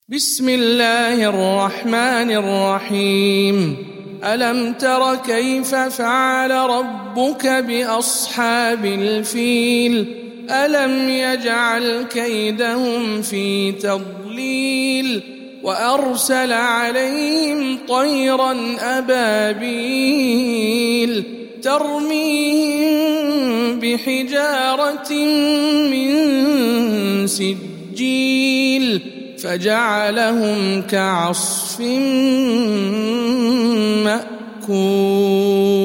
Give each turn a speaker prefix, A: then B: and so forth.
A: بسم الله الرحمن الرحيم. ألم تر كيف فعل ربك بأصحاب الفيل؟ ألم يجعل كيدهم في تضليل وأرسل عليهم طيرا أبابيل ترميهم بحجارة من سجيل فجعلهم كعصف مأكول.